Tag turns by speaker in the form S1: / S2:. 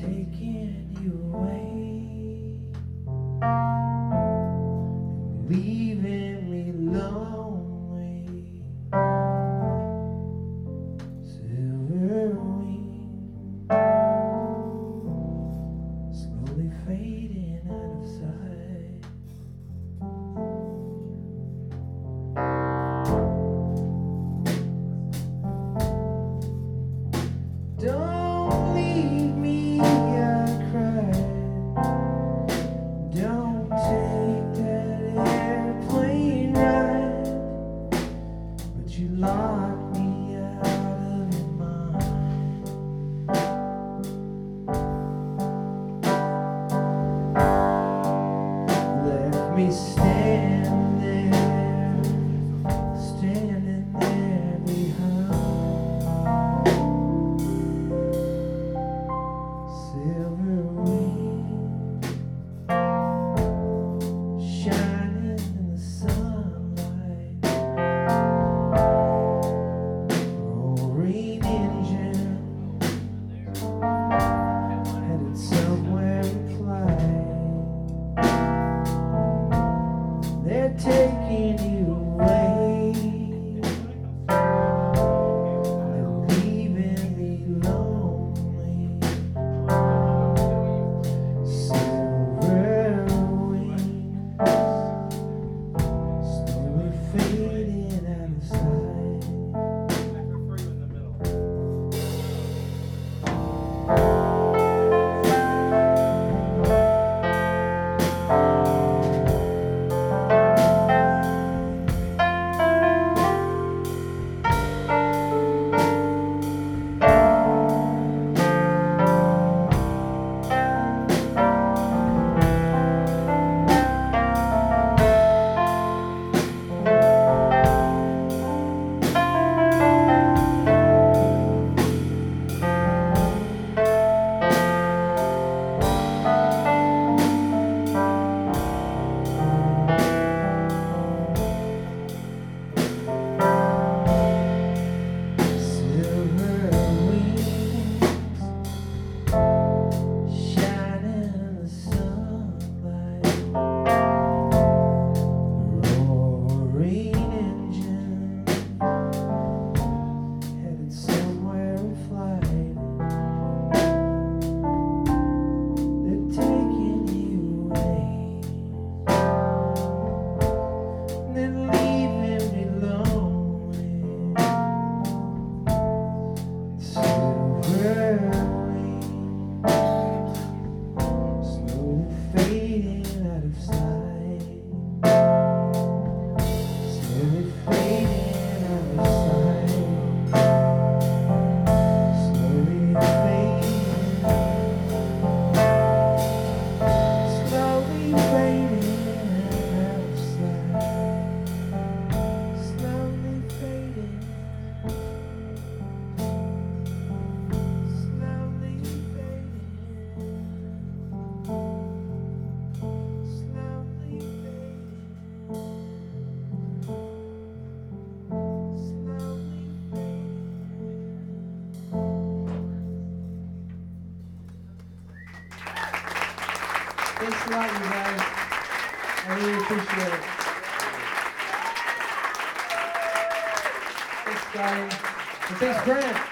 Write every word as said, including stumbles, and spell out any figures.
S1: taking you away, leaving me lonely. Silver wings slowly fading out of sight. Don't leave me, I cried. Don't take that airplane ride. But you locked me out of your mind. Left me standing there, standing there behind. Silver wings shining in the sunlight, roaring engine headed somewhere in flight. They're taking you away, they're leaving me lonely. Silver wings slowly fading out of sight. Thanks a lot, you guys. I really appreciate it. Thanks, Scotty. And thanks, Grant.